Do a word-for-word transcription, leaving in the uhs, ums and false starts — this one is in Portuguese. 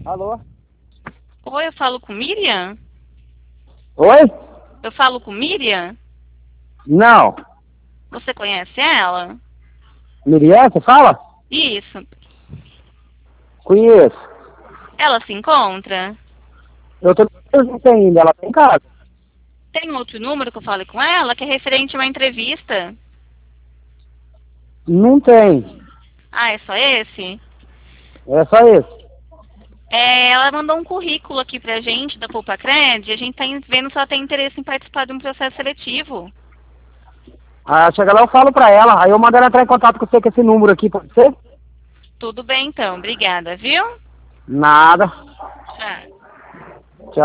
Alô? Oi, eu falo com Miriam? Oi? Eu falo com Miriam? Não. Você conhece ela? Miriam, você fala? Isso. Conheço. Ela se encontra? Eu tô não tem ainda, ela tem casa. Tem outro número que eu falei com ela que é referente a uma entrevista? Não tem. Ah, é só esse? É só esse. É, ela mandou um currículo aqui pra gente da Poupa Cred e a gente tá vendo se ela tem interesse em participar de um processo seletivo. Ah, chega lá, eu falo pra ela. Aí eu mando ela entrar em contato com você com esse número aqui, pode ser? Tudo bem então, obrigada, viu? Nada. Tchau.